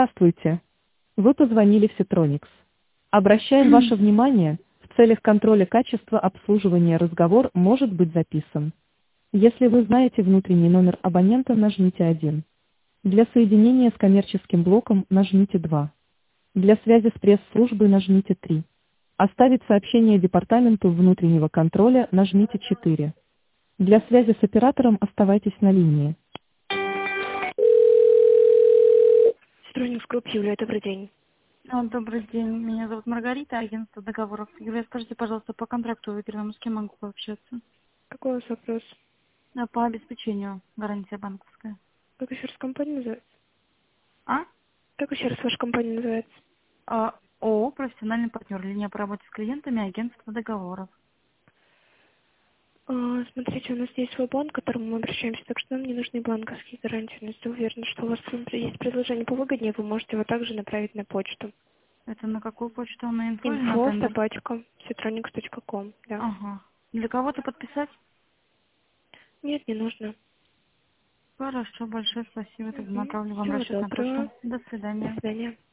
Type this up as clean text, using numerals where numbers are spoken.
Здравствуйте. Вы позвонили в Citronics. Обращаем ваше внимание, в целях контроля качества обслуживания разговор может быть записан. Если вы знаете внутренний номер абонента, нажмите 1. Для соединения с коммерческим блоком нажмите 2. Для связи с пресс-службой нажмите 3. Оставить сообщение департаменту внутреннего контроля нажмите 4. Для связи с оператором оставайтесь на линии. Citronics Group, Юлия, добрый день. Добрый день, меня зовут Маргарита, агентство договоров. Юлия, скажите, пожалуйста, по контракту выигранному с кем могу пообщаться? Какой у вас вопрос? По обеспечению, гарантия банковская. Как еще раз компания называется? А? Как еще раз ваша компания называется? ООО «Профессиональный партнер», линия по работе с клиентами, агентство договоров. Смотрите, у нас есть свой банк, к которому мы обращаемся, так что нам не нужны банковские гарантии. Но если уверены, что у вас есть предложение повыгоднее, вы можете его также направить на почту. Это на какую почту? На инфо или на Info тендер? собачка citronics.com, да. Ага. Для кого-то подписать? Нет, не нужно. Хорошо, большое спасибо. Тогда направлю вам Всего расчет на доброго. почту. До До свидания. свидания.